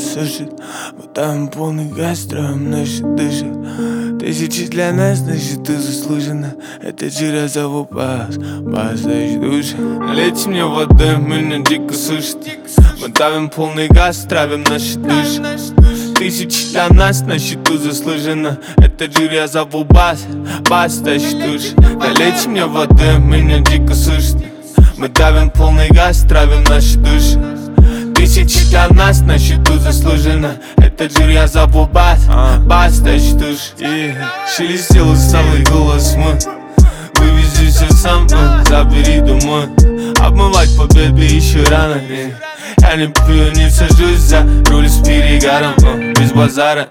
сушит. Вот там полный газ, строим наши дыши. Тысячи для нас, значит ты заслуженно. Это жира зову пас, значит души. Налейте мне воды, меня дико сушит. Мы давим полный газ, травим наши души. Тысячи для нас, на счету заслуженно. Это жир, я зову бас, значит души. Налейте мне воды, меня дико сушит. Мы давим полный газ, травим наши души. Тысячи для нас, на счету заслуженно. Этот жир я зову бас, значит души. Шелестел усталый голос мой. Вывези все сам, забери домой. Обмывать победы еще рано. Я не пью, не сажусь за руль с перегаром, без базара.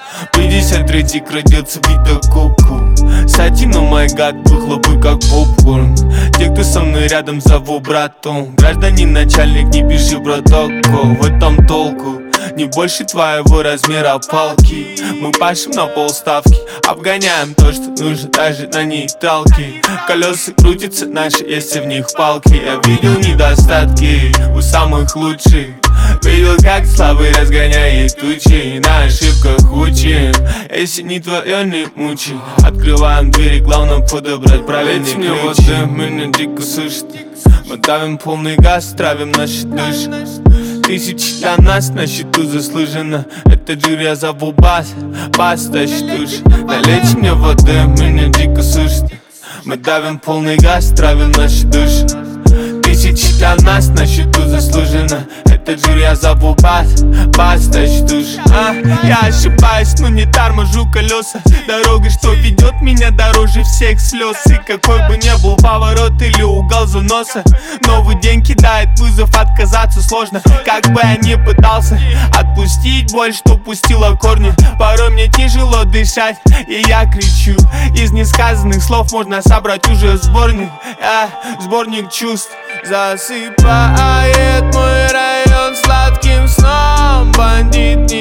53-й родился видококу. Сатина, май гад, выхлопы как попкорн. Те, кто со мной рядом, зову братом. Гражданин, начальник, не пиши протокол. В этом толку, не больше твоего размера палки. Мы пашем на полставки, обгоняем то, что нужно даже на нейтралке. Колеса крутятся наши, если в них палки. Я видел недостатки у самых лучших. Видел, как слабый разгоняет тучи. На ошибках учим, если не твое, не мучи. Открываем двери, главное подобрать правильный ключ. Мне воды, меня дико сушит. Мы давим полный газ, травим наши души. Тысячи для нас, на счету заслуженно. Это жир, я зову бас, значит души. Налейте мне воды, меня дико сушит. Мы давим полный газ, травим наши души. Тысячи для нас, на счету заслуженно. Этот жир я зову бас, значит души. Я ошибаюсь, но не торможу колеса. Дорога, что ведет меня дороже всех слез. И какой бы ни был поворот или угол заноса, новый день кидает вызов, отказаться сложно. Как бы я ни пытался отпустить боль, что пустила корни. Порой мне тяжело дышать, и я кричу. Из несказанных слов можно собрать уже сборник. Сборник чувств. Засыпает мой район сладким сном. Бандит не